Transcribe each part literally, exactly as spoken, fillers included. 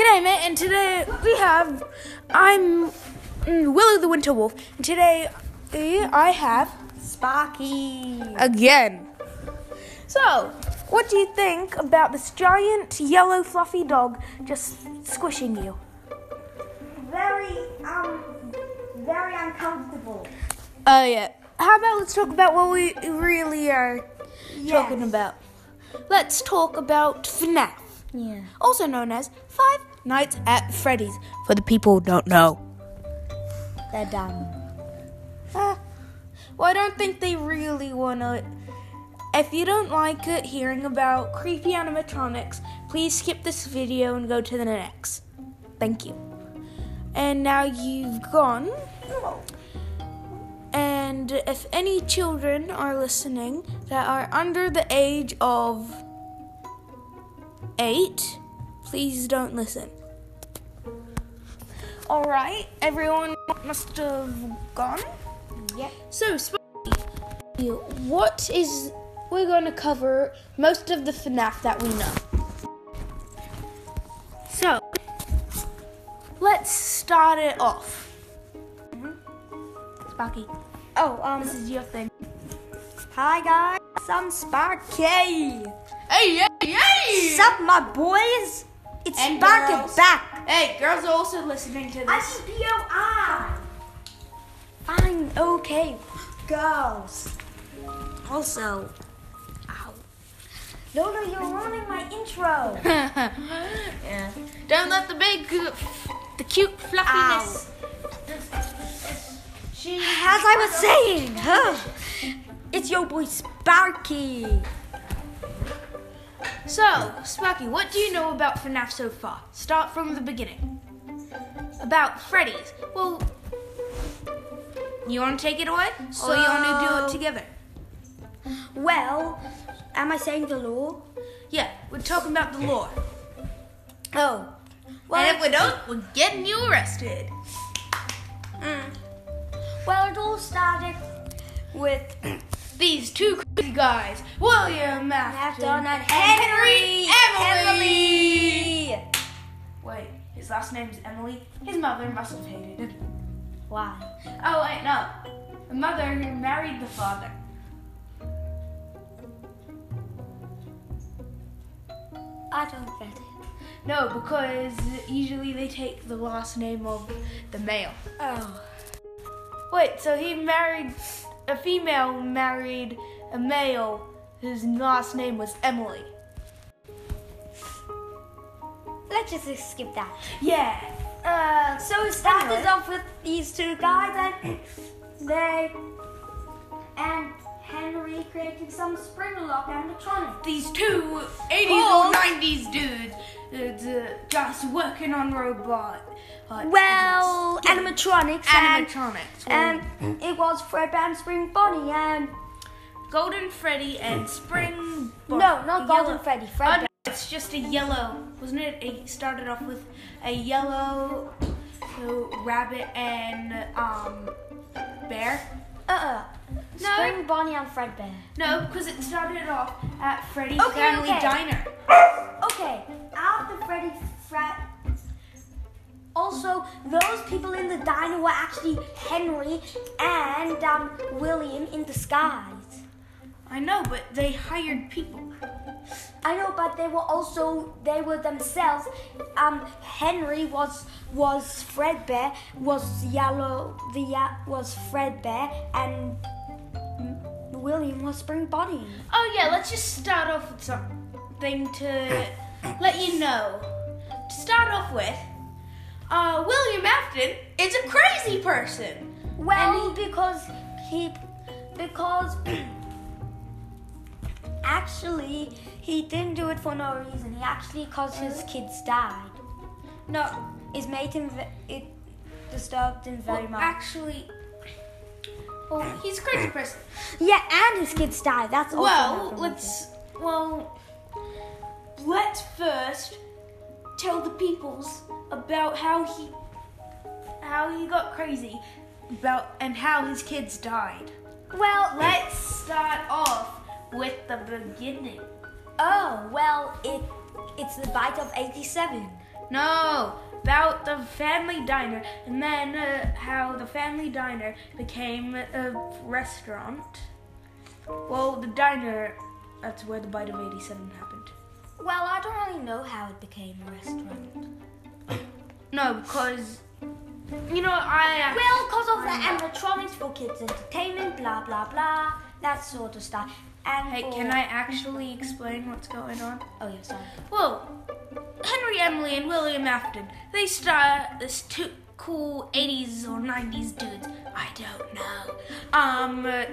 G'day, mate, and today we have, I'm Willow the Winter Wolf, and today I have Sparky again. So, what do you think about this giant yellow fluffy dog just squishing you? Very, um, very uncomfortable. Oh, uh, yeah. How about let's talk about what we really are Yes. talking about. Let's talk about F NAF. Yeah. Also known as Five Nights at Freddy's, for the people who don't know. They're done. Uh, well, I don't think they really want to. If you don't like it, hearing about creepy animatronics, please skip this video and go to the next. Thank you. And now you've gone. And if any children are listening that are under the age of eight, please don't listen. Alright, everyone must have gone. Yep. So, Sparky, what is... We're going to cover most of the F NAF that we know. So, let's start it off. Mm-hmm. Sparky, Oh, um, this is your thing. hi guys, I'm Sparky. Hey, hey, hey! Sup, my boys? It's And Sparky girls. back. Hey, girls are also listening to I this. mean P O I. Fine, okay, girls. Also, ow. No, no, you're ruining my intro. Yeah. Don't let the big, uh, f- the cute fluffiness. She. As I was saying, huh? It's your boy Sparky. So, Sparky, what do you know about F NAF so far? Start from the beginning. About Freddy's. Well, you want to take it away? So- or you want to do it together? Well, am I saying the law? Yeah, we're talking about the lore. Oh. And if we don't, we're getting you arrested. Mm. Well, it all started with These two crazy guys, William Afton Afton and Henry Emily. Emily. Wait, his last name's Emily? His mother must have hated him. Why? Oh, wait, no. The mother who married the father. I don't get it. No, because usually they take the last name of the male. Oh. Wait, so he married, a female married a male whose last name was Emily. Let's just skip that. Yeah. Uh, So it started Anyway. off with these two guys and they and Henry creating some spring lock animatronics. these two eighties Cool. or nineties dudes uh, uh, just working on robot. Uh, Well, skins. animatronics and, animatronics. and it was Fred and Spring Bonnie and Golden Freddy and Spring. Bon- no, not yellow- Golden Freddy, Oh, Fred. no, it's just a yellow, wasn't it? It started off with a yellow uh, rabbit and um bear. Uh-uh. No. Spring Bonnie and Fredbear. No, because it started off at Freddy's Okay, Family okay. Diner. Okay, after Freddy Fred. Also, those people in the diner were actually Henry and um, William in disguise. I know, but they hired people. I know, but they were also they were themselves. Um, Henry was was Fredbear, was yellow. The ya- was Fredbear, and mm, William was Spring Bonnie. Oh yeah, let's just start off with something to let you know. To start off with, uh, William Afton is a crazy person. Well, because he because actually he didn't do it for no reason. He actually caused his kids died. No, it made him ve- it disturbed him very Well, much. actually, well, he's a crazy person. Yeah, and his kids died. That's also Well, happened with let's well, let's first tell the peoples about how he how he got crazy about and how his kids died. it. Well, Let's start off with the beginning. oh well, it it's the bite of eighty-seven. No, about the family diner, and then uh, how the family diner became a restaurant. Well, the diner, that's where the bite of eighty-seven happened. Well, I don't really know how it became a restaurant. No, because, you know, I... Well, because of the animatronics for kids' entertainment, blah, blah, blah, that sort of stuff. And Hey, for... can I actually explain what's going on? Oh, yeah, sorry. Well, Henry, Emily, and William Afton, they start this two cool eighties or nineties dudes. I don't know. Um, uh,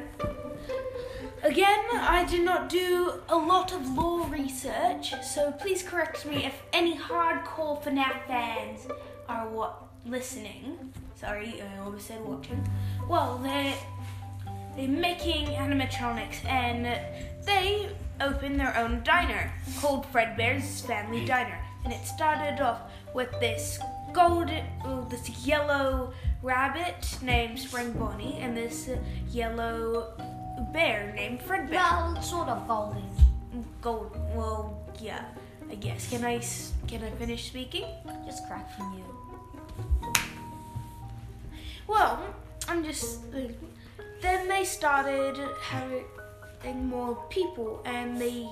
again, I did not do a lot of lore research, so please correct me if any hardcore F NAF fans are what listening. Sorry, I almost said watching. Well, they're, they're making animatronics, and they opened their own diner called Fredbear's Family Diner. And it started off with this golden, oh, this yellow rabbit named Spring Bonnie and this uh, yellow bear named Fredbear. Well, sort of golden. Gold. Well, yeah, I guess. Can I can I finish speaking? Just crack from you. Well, I'm just. Uh, then they started having more people, and they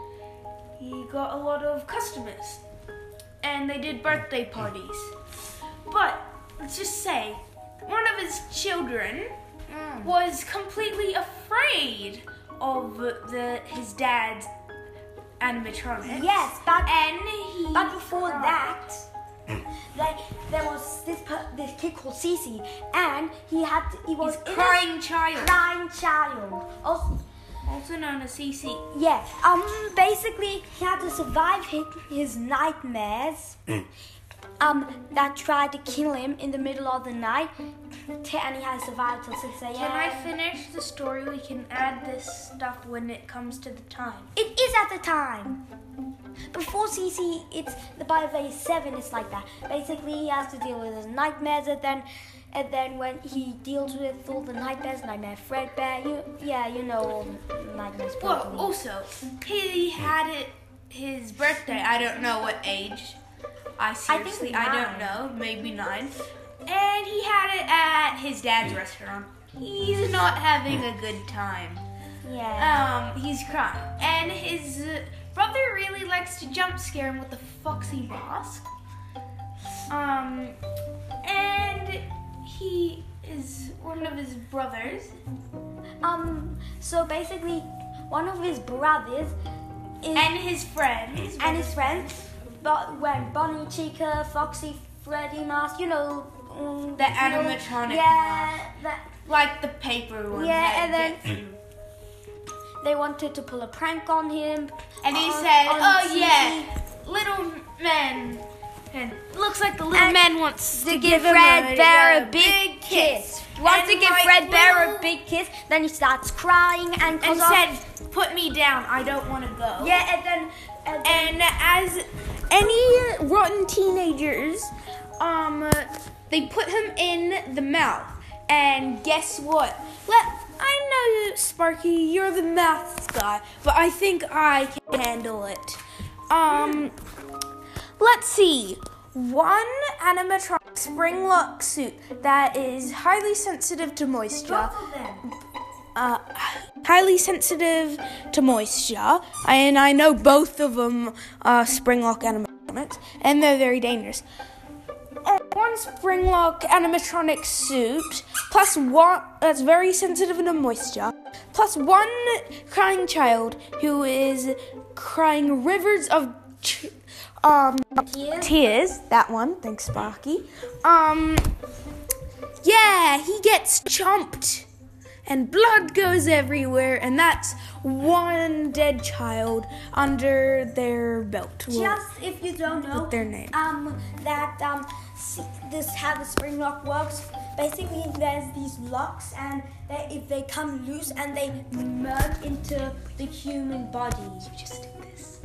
he got a lot of customers. And they did birthday parties. But let's just say, one of his children Mm. was completely afraid of the his dad's animatronics. Yes, but, and he but before cried. that, like, there was this per, this kid called Cece, and he had to, he was He's in crying a child, crying child. Also, also known as C C. yeah, um, basically he had to survive his, his nightmares. Um, that tried to kill him in the middle of the night, t- and he had to survive till six a.m. Can I finish the story? We can add this stuff when it comes to the time. It is at the time. Before C C, it's the by phase seven. It's like that. Basically, he has to deal with his nightmares, and then, and then when he deals with all the nightmares, Nightmare Fredbear, you, yeah, you know all the nightmares. Well, probably. also, he had it his birthday. I don't know what age. I seriously, I, I don't know. Maybe nine. And he had it at his dad's restaurant. He's not having a good time. Yeah. Um, he's crying, and his uh, brother really likes to jump scare him with the Foxy Mask. Um, and he is one of his brothers. Um. So basically, one of his brothers is And his friends. and his friends, but when Bonnie, Chica, Foxy, Freddy Mask, you know, um, The you know, animatronic yeah, that. Like the paper one. Yeah, that and then- gets- They wanted to pull a prank on him. And he on- said, on oh T V yeah, little men. And looks like the little And man wants To to give him Fred a, Bear a a big kiss. And Wants to give like Fred Bear little- a big kiss. Then he starts crying and, And goes off- said, put me down, I don't want to go. yeah, and then and, then, And as any rotten teenagers, um, they put him in the mouth. And guess what? Let I know, Sparky, you're the maths guy, but I think I can handle it. Um, let's see. One animatronic Springlock suit that is highly sensitive to moisture. both of them. Uh, highly sensitive to moisture, and I know both of them are Springlock animatronics, and they're very dangerous. Uh, one Springlock animatronic suit, plus one that's very sensitive to moisture, plus one crying child who is crying rivers of ch- um Tears? tears. That one, thanks, Sparky. Um, yeah, he gets chomped. And blood goes everywhere, and that's one dead child under their belt. Well, Just if you don't know, with their name. um, that um, s- this how the spring lock works. Basically, there's these locks, and they, if they come loose and they merge into the human body. You just did this.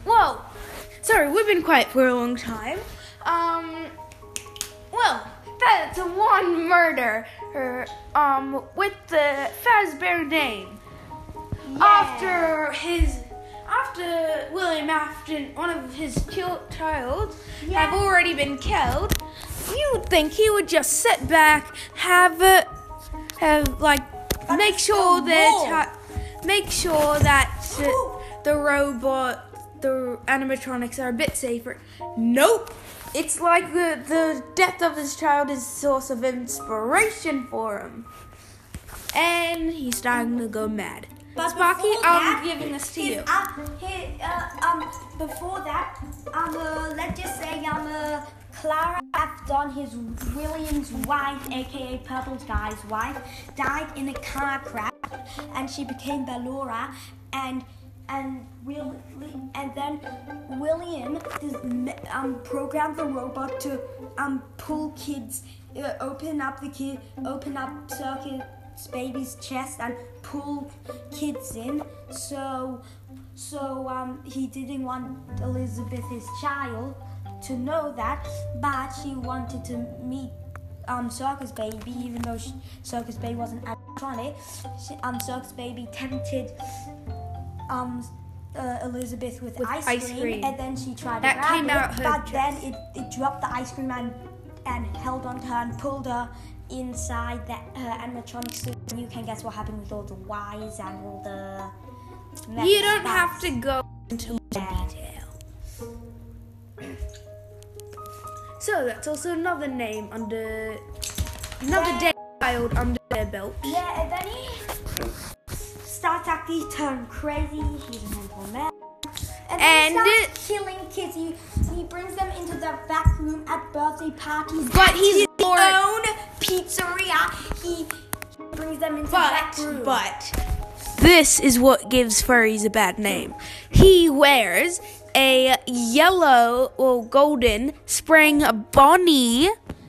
Whoa! Sorry, we've been quiet for a long time. Um, well, That's one murder. Her, um, with the Fazbear name. Yeah. After his, after William Afton, one of his child Yeah. have already been killed, you'd think he would just sit back, have it, have like, That's make sure the that, rule. ha- make sure that uh, the robot, the animatronics are a bit safer. Nope. It's like the, the death of his child is a source of inspiration for him. And he's starting to go mad. But Sparky, before I'm that, giving this to his, you. Uh, his, uh, um, before that, um, uh, let's just say, um, uh, Clara Afton, his William's wife, aka Purple Sky's wife, died in a car crash, and she became Ballora, and and Will, and then William um programmed the robot to um pull kids, uh, open up the kid, open up Circus Baby's chest and pull kids in. So, so um he didn't want Elizabeth, his child, to know that, but she wanted to meet um Circus Baby, even though she, Circus Baby wasn't animatronic. She, um Circus Baby tempted um uh, Elizabeth with, With ice, ice cream, cream. and then she tried That to grab came it, out her but dress. then it, it dropped the ice cream and and held on to her and pulled her inside that her animatronic suit. And you can guess what happened with all the Y's and all the. You don't have to go into Yeah. detail. So that's also another name under another Yeah. dead child under their belt. Yeah, and then he starts acting turn crazy. He's a mental man. And then And he starts killing kids. He, he brings them into the back room at birthday parties. But at he's his more- own pizzeria. He brings them into the back But, room. but, this is what gives furries a bad name. He wears a yellow or golden spring Bonnie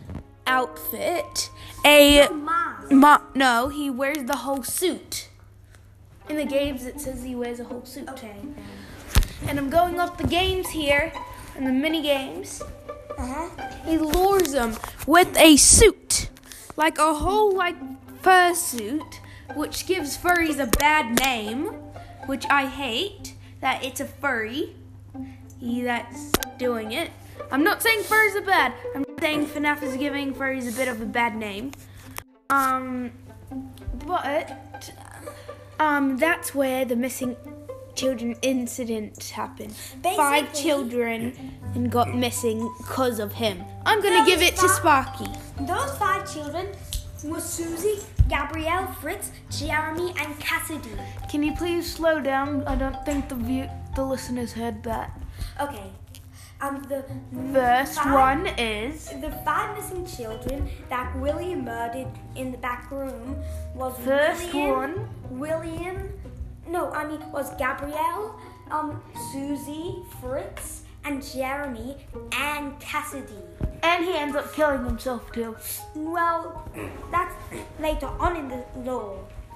outfit. A Mask. ma- no, he wears the whole suit. In the games, it says he wears a whole suit. Okay. And I'm going off the games here, and the mini games. Uh-huh. He lures them with a suit, like a whole like fur suit, which gives furries a bad name, which I hate. That it's a furry. He that's doing it. I'm not saying furries are bad. I'm saying FNAF is giving furries a bit of a bad name. Um, but um, that's where the missing children incident happened. Five Basically- children and got missing because of him. I'm gonna Those give it to fi- Sparky. Those five children were Susie, Gabrielle, Fritz, Jeremy, and Cassidy. Can you please slow down? I don't think the view, the listeners heard that. Okay. Um, the First five- one is The five missing children that William murdered in the back room was First William, one. William, no, I mean was Gabrielle, um, Susie, Fritz, and Jeremy, and Cassidy. and he ends up killing himself too. Well, that's later on in the law.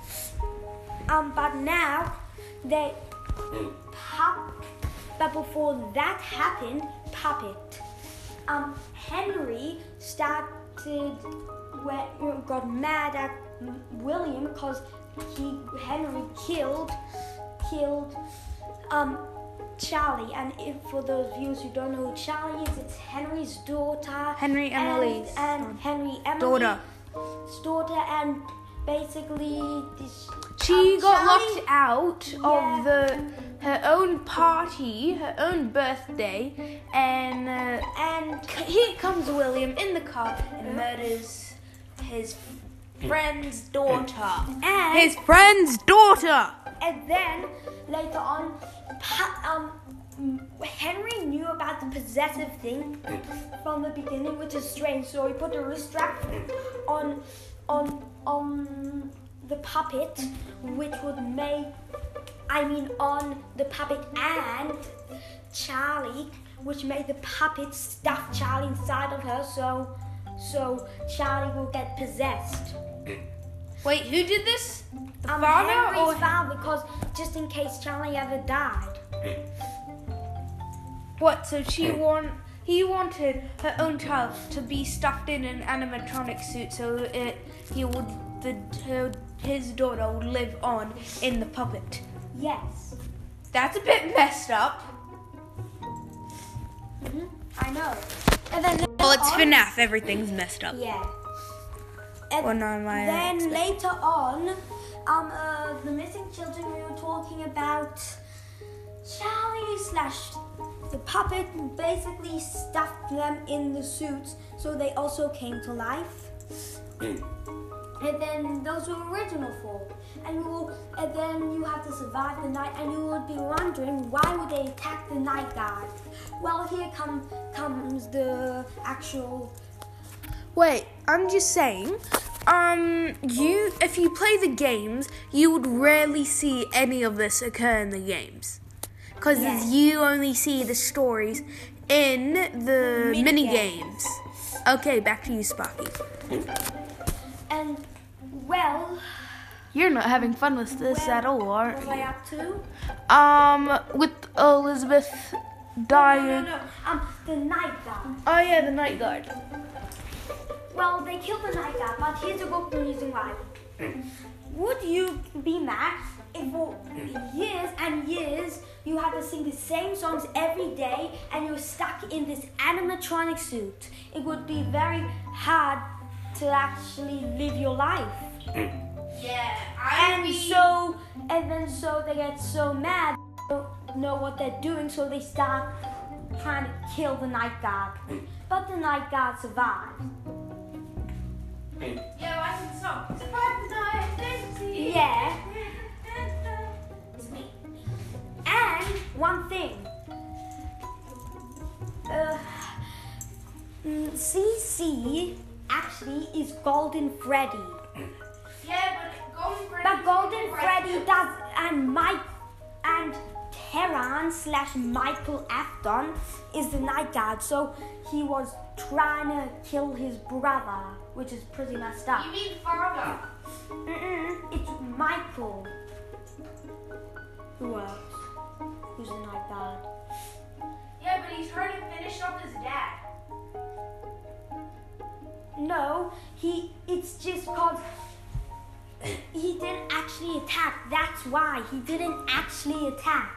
Um, but now they pop. But before that happened, Puppet. Um, Henry started when got mad at William because he Henry killed killed um Charlie. And if for those viewers who don't know who Charlie is, it's Henry's daughter. Henry Emily's and, and son. Henry Emily's Daughter. daughter, and basically this. She um, got Charlie- locked out Yeah. of the her own party, her own birthday, and uh, and here comes William in the car and murders his friend's daughter. and His friend's daughter. And then later on, Pa- um, Henry knew about the possessive thing from the beginning, which is strange. So he put a wrist strap on, on, on the puppet, which would make, I mean, on the puppet and Charlie, which made the puppet stuff Charlie inside of her. So, so Charlie will get possessed. Wait, who did this? The Um, father Henry's or father, because just in case Charlie ever died. what? So she want he wanted her own child to be stuffed in an animatronic suit so it he would the her, his daughter would live on in the puppet. Yes. That's a bit messed up. Mm-hmm. I know. And then Well, it's on, FNAF. Everything's messed up. Yeah. And Well, not my then expect- later on, um, uh, the missing children, we were talking about Charlie slash the puppet basically stuffed them in the suits, so they also came to life. And then those were original four. And you will, and then you have to survive the night, and you would be wondering why would they attack the night guard? Well, here come comes the actual. Wait, I'm just saying. Um, you if you play the games, you would rarely see any of this occur in the games, because Yes. you only see the stories in the Mini mini games. games. Okay, back to you, Sparky. And well, You're not having fun with this Well, at all, what aren't was you? I up to? Um, with Elizabeth dying. No, no, no. Um, the night guard. Oh yeah, the night guard. Well, they killed the night guard, but here's a good reason why. Would you be mad if for years and years you had to sing the same songs every day and you were stuck in this animatronic suit? It would be very hard to actually live your life. Yeah, I And mean, so, and then so they get so mad, they don't know what they're doing, so they start trying to kill the night guard. But the night guard survived. yeah, I can song. Survive the night, fantasy. Yeah. And one thing. Uh, mm, C C actually is Golden Freddy. Yeah, but Golden Freddy. But Golden Freddy does, and Mike and Terran slash Michael Afton is the night guard. So he was trying to kill his brother, which is pretty messed up. You mean father? Mm-mm, it's Michael. Who else? Who's the night guard? Yeah, but he's trying to finish off his dad. No, he. It's just called. He didn't actually attack. That's why he didn't actually attack.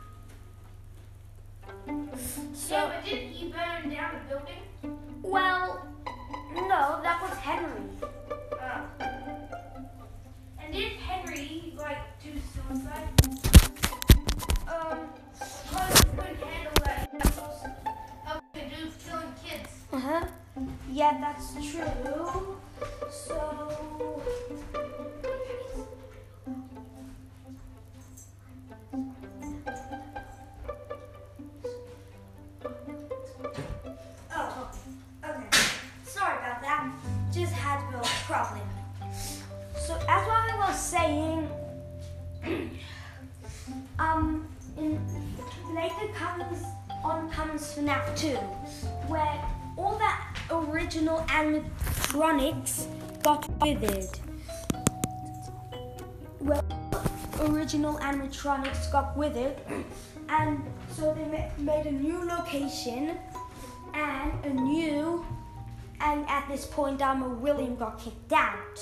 So, Yeah, but didn't he burn down the building? well, no, that was Henry. Oh. And did Henry, like, do suicide? Um, Because he couldn't handle that. He was also up to do killing kids. uh huh. Yeah, that's true. So. Oh, okay. Sorry about that. Just had a little problem. So as what I was saying, um, in later comes on comes FNAF two, where all that original animatronics got withered. Well, original animatronics got withered, and so they ma- made a new location and a new. And at this point, um, William got kicked out.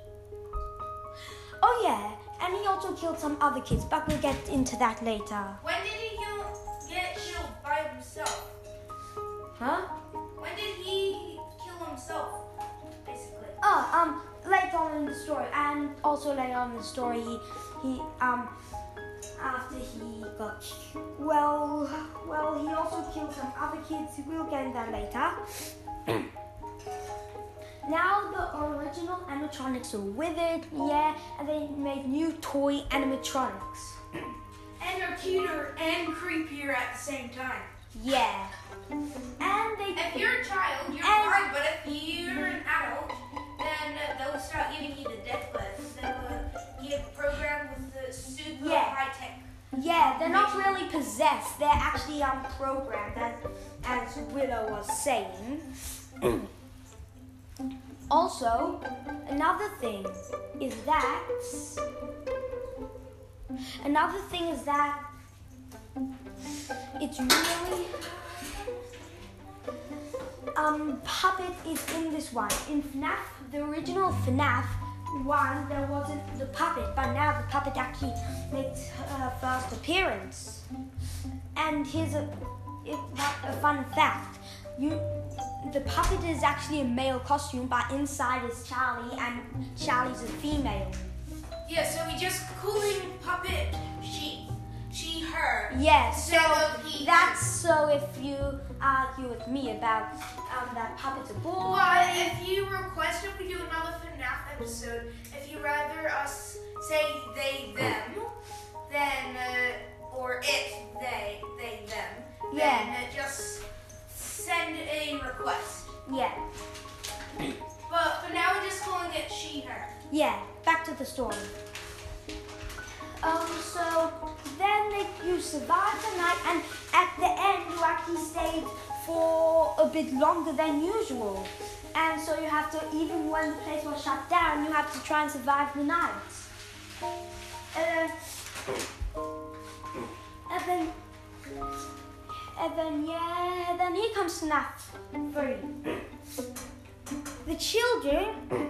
Oh yeah, and he also killed some other kids, but we'll get into that later. When did he kill, get killed by himself? Huh? When did he kill himself, basically? Oh, um, later on in the story, and also later on in the story, he, he, um, after he got, well, well, he also killed some other kids. We'll get into that later. Now the original animatronics are withered, yeah, and they made new toy animatronics. And they're cuter and creepier at the same time. Yeah. And they If you're a child, you're And- fine, but if you're an adult, then they'll start giving you the death glare. They'll get programmed with the super Yeah. high tech. Yeah, they're not really possessed. They're actually um, programmed, as, as Willow was saying. Also, another thing is that another thing is that it's really um, puppet is in this one. In FNAF, the original FNAF one, there wasn't the puppet, but now the puppet actually makes her first appearance. And here's a, it, a fun fact. You, the puppet is actually a male costume, but inside is Charlie, and Charlie's a female. Yeah, so we just calling puppet she, she, her. Yeah, so Instead of he, that's so if you argue with me about um, that puppet's a boy. Well, if you request if we do another FNAF episode, if you rather us say they, them, then, uh, or it, they, they, them, Yeah. then uh, just send a request. Yeah, But for now, we're just calling it she, her. yeah, back to the story. Um, so then they, you survived the night, and at the end you actually stayed for a bit longer than usual. And so you have to, even when the place was shut down, you have to try and survive the night. Uh, and then, and then, yeah, then here comes FNAF three. The children,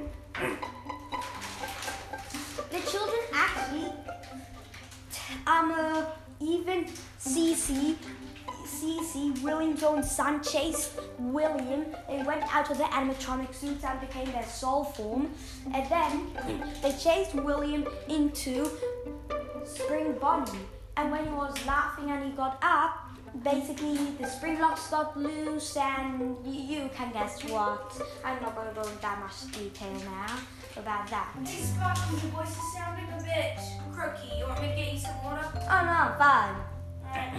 the children actually, um, uh, even Cece, Cece, William's own son, chased William. They went out of their animatronic suits and became their soul form. And then they chased William into Spring Bonnie. And when he was laughing and he got up, basically the spring locks got loose, and y- you can guess what. I'm not going to go into that much detail now about that. Hey, Sparky, your voice is sounding a bit croaky. You want me to get you some water? Oh no, fine. Alright.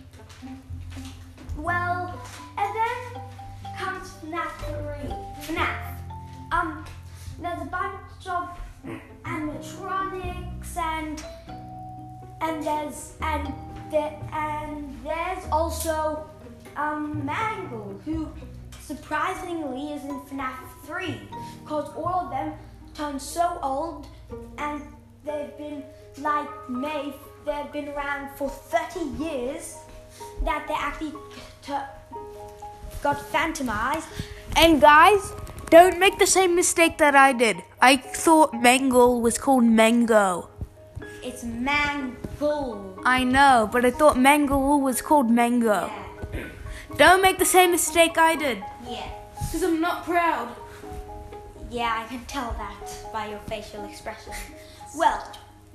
Well, and then comes FNAF three. FNAF. Um, there's a bunch of animatronics, and and there's and there and there's also um Mangle, who surprisingly is in FNAF three, because all of them turned so old, and they've been like made. They've been around for thirty years. That they actually t- got phantomized. And guys, don't make the same mistake that I did. I thought Mangle was called Mango. It's Mangle. I know, but I thought Mangle was called Mango. Yeah. Don't make the same mistake I did. Yeah. Because I'm not proud. Yeah, I can tell that by your facial expression. Well.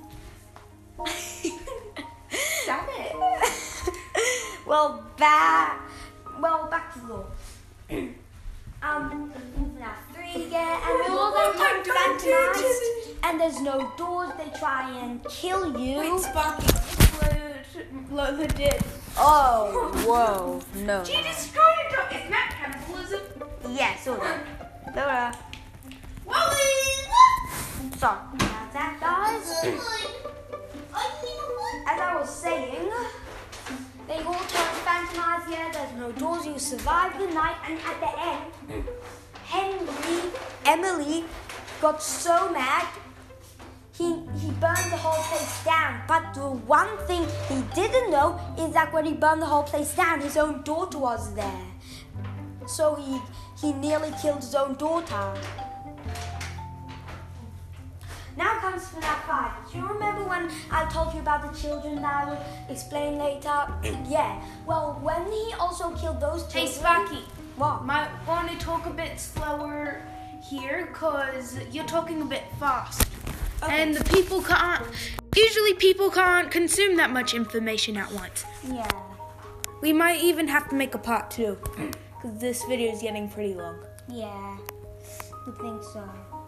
Stop it. well, back. Well, back to the law. Um, now three again, and all of them turn phantomized, and there's no doors. They try and kill you. Wait, Sparky, Lola did. Oh, whoa, no. She destroyed a dog. Isn't that cannibalism? Yeah, sort of. Laura. Wally! So, now that, guys, as I was saying, they all turned phantomized. Yeah, there's no doors. You survive the night, and at the end, Henry, Emily got so mad, he he burned the whole place down. But the one thing he didn't know is that when he burned the whole place down, his own daughter was there. So he he nearly killed his own daughter. Now comes FNAF five. Do you remember when I told you about the children that I will explain later? Yeah. Well, when he also killed those children... Hey, Sparky. What? Might want to talk a bit slower here, because you're talking a bit fast. Okay. And the people can't... Usually people can't consume that much information at once. Yeah. We might even have to make a part two, because this video is getting pretty long. Yeah. I think so.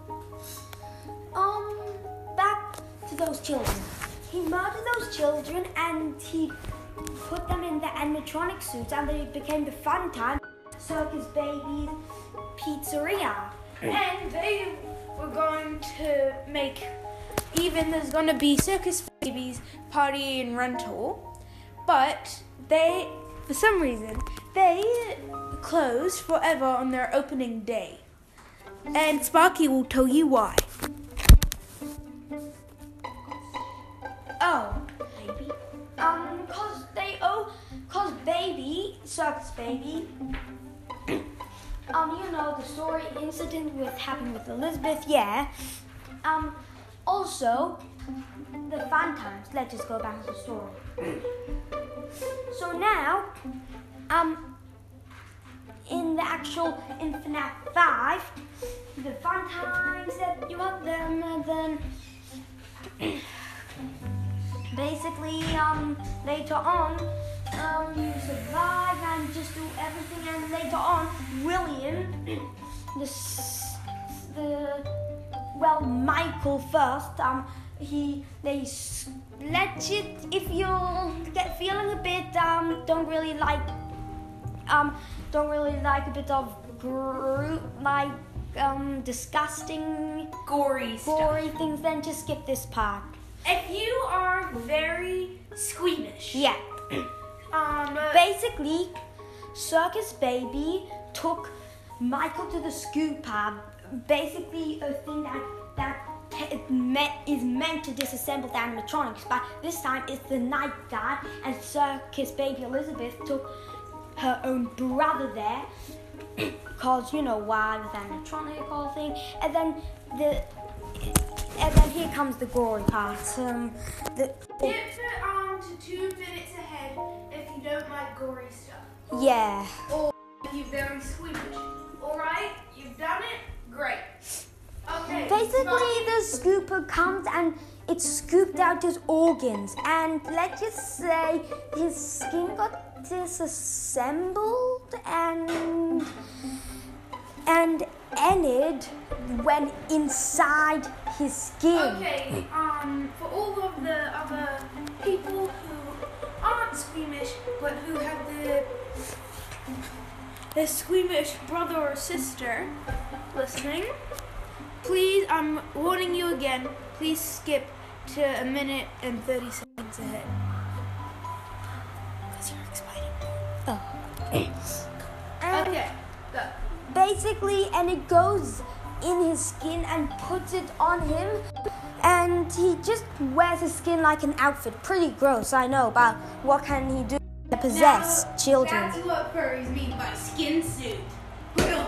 Um, back to those children. He murdered those children and he put them in the animatronic suits, and they became the fun time Circus Babies Pizzeria. And they were going to make, even there's going to be Circus Babies Party and Rental, but they, for some reason, they closed forever on their opening day. And Sparky will tell you why. Oh, baby. Um, cause they oh, cause baby, Circus Baby, um, you know, the story incident with happened with Elizabeth, yeah. Um, also, the fun times. Let's just go back to the story. So now, um, in the actual in FNAF five, the fun times that you have them, and then basically, um, later on, um, you survive and just do everything, and later on, William, the s- the well, Michael first, um, he they s- let you if you get feeling a bit um don't really like um don't really like a bit of group like um disgusting Gory stuff. gory things, then just skip this part. If you are very squeamish, Yeah. um, Basically, Circus Baby took Michael to the scoop pad. Basically, a thing that that it me- is meant to disassemble the animatronics, but this time it's the night guard, and Circus Baby Elizabeth took her own brother there, cause you know why, with animatronic whole thing, and then the and then here comes the gory part. Um, the skip it um to two minutes ahead if you don't like gory stuff. yeah. Or if you're very squeamish. Alright, you've done it? Great. Okay. Basically, the scooper comes and it scooped out his organs, and let's just say his skin got disassembled, and and Enid went inside his skin. Okay, um, for all of the other people who aren't squeamish but who have the the squeamish brother or sister listening, please, I'm warning you again, please skip to a minute and thirty seconds ahead. Because you're explaining more. Oh. And Okay, go. basically, and it goes in his skin and puts it on him, and he just wears his skin like an outfit. Pretty gross, I know, but what can he do? Possess Now, children. That's what furries mean by skin suit. Brilliant.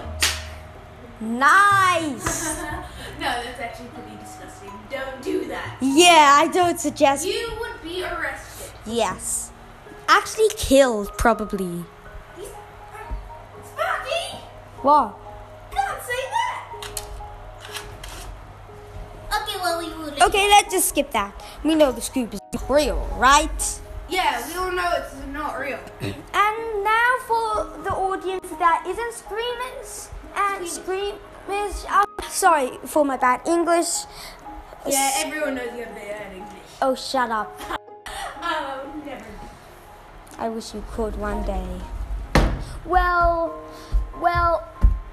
Nice. No, that's actually pretty disgusting. Don't do that. Yeah, I don't suggest. You would be arrested. Yes. Actually killed, probably. He's, Sparky! What? Can't say that. Okay, well, you would. Okay, let's just skip that. We know the scoop is real, right? Yeah, we all know it's not real. And now for the audience that isn't screamers and screamers. I'm sorry for my bad English. Yeah, everyone knows you have bad English. Oh, shut up. Um, never. I wish you could one day. Well, well.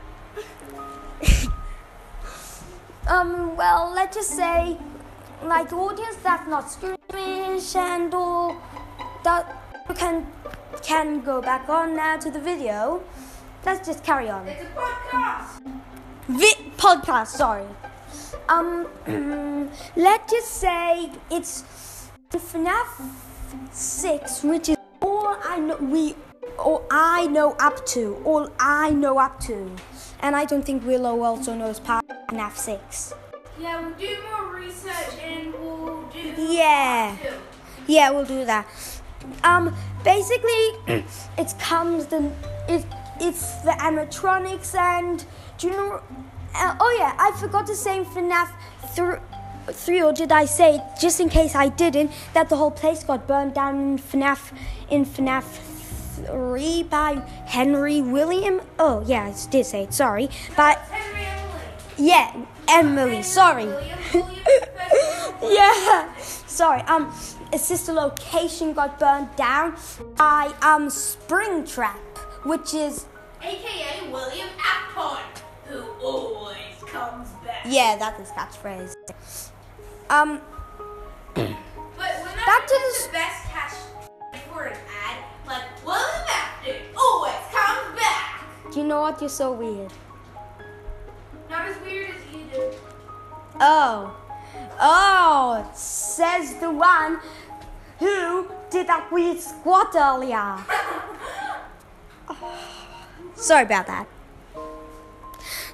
um, well, let's just say, like, the audience that's not squeamish and all, that can can go back on now to the video. Let's just carry on. It's a podcast. Vi- podcast, sorry. Um, let's just say it's FNAF six, which is all I know. We, all I know up to. All I know up to, and I don't think Willow also knows part of FNAF six. Yeah, we'll do more research and we'll do. Yeah. part two. Yeah, we'll do that. Um, basically, it comes the it it's the animatronics, and do you know? Uh, oh yeah, I forgot to say in FNAF thr- three, or did I say it? Just in case I didn't, that the whole place got burned down in FNAF in FNAF three by Henry William. Oh yeah, I did say it. Sorry, but Henry Emily. yeah, Emily. Sorry. William, William, Yeah, sorry. Um, a sister location got burned down by um Springtrap, which is A K A William Apthorn, who always comes back. yeah, that's his catchphrase. Um, But when Back to the the- best hashtag for an ad, like William Apthorn always comes back. do you know what? You're so weird. Not as weird as you do. Oh, oh, says the one who did that weird squat earlier. Sorry about that.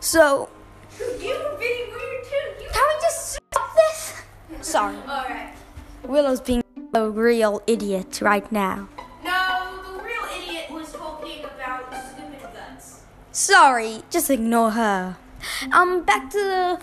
So, You were being weird too. You can we just stop this? Sorry. Alright. Willow's being a real idiot right now. No, the real idiot was talking about stupid guts. Sorry, just ignore her. Um, back to the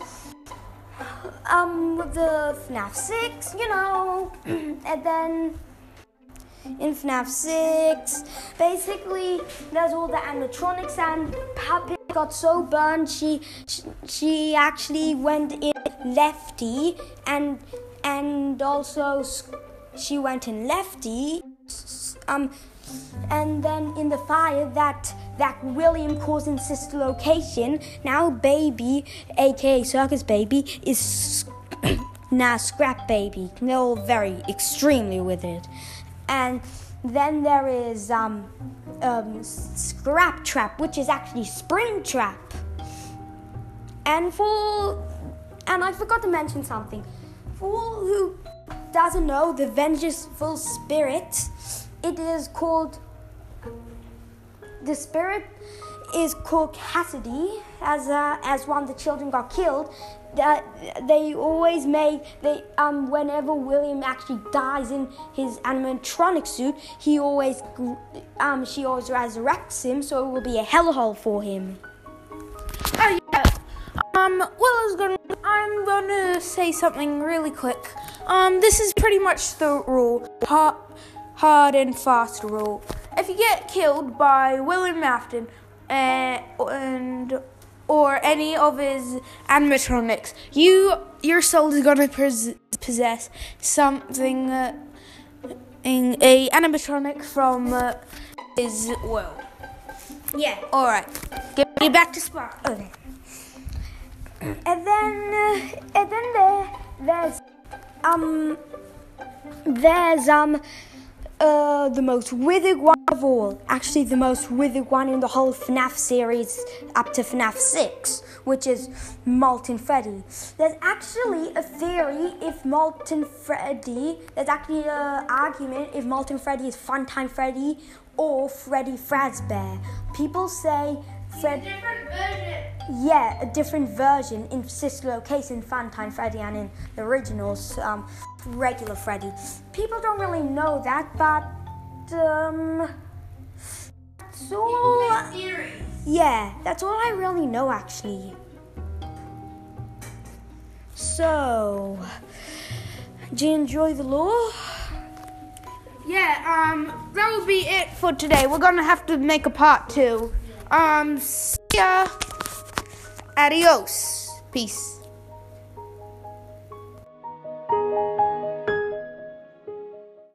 um the FNAF six, you know, and then in FNAF six, basically there's all the animatronics, and Puppet got so burned she she, she actually went in Lefty, and and also she went in Lefty, um, and then in the fire that. that William caused in Sister Location. Now Baby, aka Circus Baby, is now Scrap Baby. They're all very extremely with it. And then there is um, um, Scrap Trap, which is actually Spring Trap. And for and I forgot to mention something. For all who doesn't know, the Vengeful Spirit, it is called. The spirit is called Cassidy, as uh, as one of the children got killed. That they always made they um whenever William actually dies in his animatronic suit, he always um she always resurrects him, so it will be a hellhole for him. Oh yeah. Um, Willow's gonna. I'm gonna say something really quick. Um, this is pretty much the rule. Hard, hard and fast rule. If you get killed by William Afton uh, and or any of his animatronics, you your soul is gonna pos- possess something, uh, in a animatronic from uh, his will. Yeah. All right, get me back to Spark. Okay. And then uh, and then there there's um there's um. Uh, the most withered one of all. Actually, the most withered one in the whole FNAF series up to FNAF six, which is Molten Freddy. There's actually a theory if Molten Freddy, there's actually an argument if Molten Freddy is Funtime Freddy or Freddy Fazbear. People say Fred. Different version. Yeah, a different version in Sister Location, Funtime Freddy, and in the originals, um, regular Freddy. People don't really know that, but um, that's all. Theories. Yeah, that's all I really know, actually. So, do you enjoy the lore? Yeah, um, that will be it for today. We're gonna have to make a part two. Um, see ya. Adios. Peace.